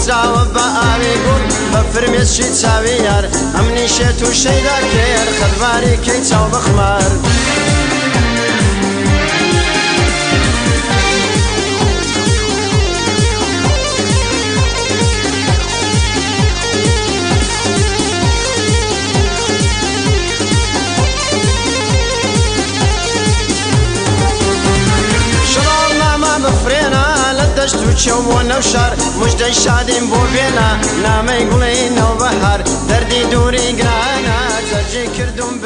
دەسراوە بە ئاوی گوڵ بە فرمێسکی چاوی یار ئەمنی شێت و شەیدا کێر خەدواری کەی چاو بخمار دەشت و چێوم و نەوشار موژدەی شادیم بۆ بێنە نامەی گوڵی نەوبەهار دەردی دووری گرانە جەرجی کردوم